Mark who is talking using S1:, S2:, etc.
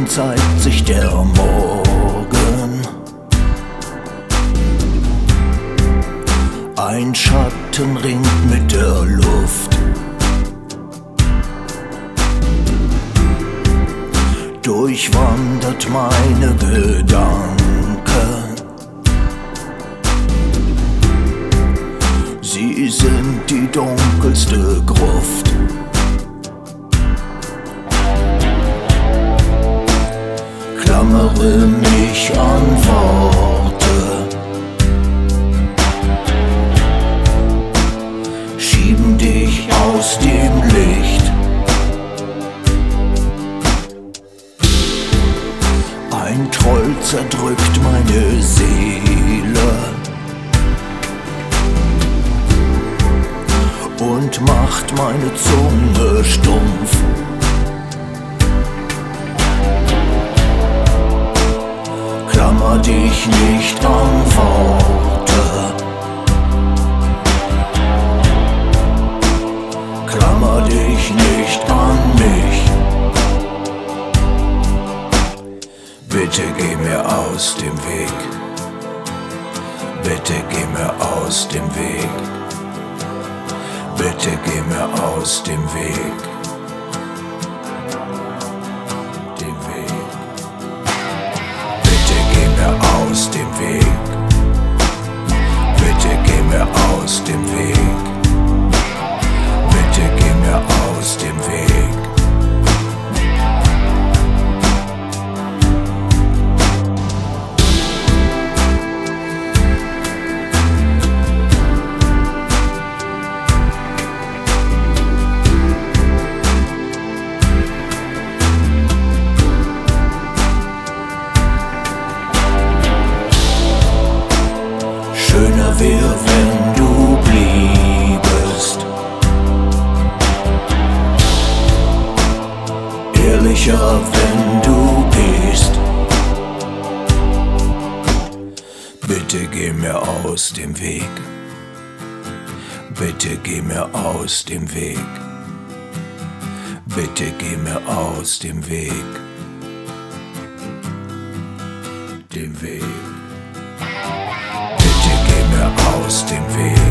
S1: Schon zeigt sich der Morgen. Ein Schatten ringt mit der Luft. Durchwandert meine Gedanken. Sie sind die dunkelste Gruft. Klammere mich an Worte, schieben dich aus dem Licht. Ein Troll zerdrückt meine Seele und macht meine Zunge stumpf. Klammer dich nicht an Worte, klammer dich nicht an mich. Bitte geh mir aus dem Weg, bitte geh mir aus dem Weg, bitte geh mir aus dem Weg, dem Weg. Bitte geh mir aus dem Weg, bitte geh mir aus dem Weg, bitte geh mir aus dem Weg. Schöner wär, wenn du bliebest, ehrlicher, wenn du gehst. Bitte geh mir aus dem Weg, bitte geh mir aus dem Weg, bitte geh mir aus dem Weg, dem Weg. Aus dem Weg.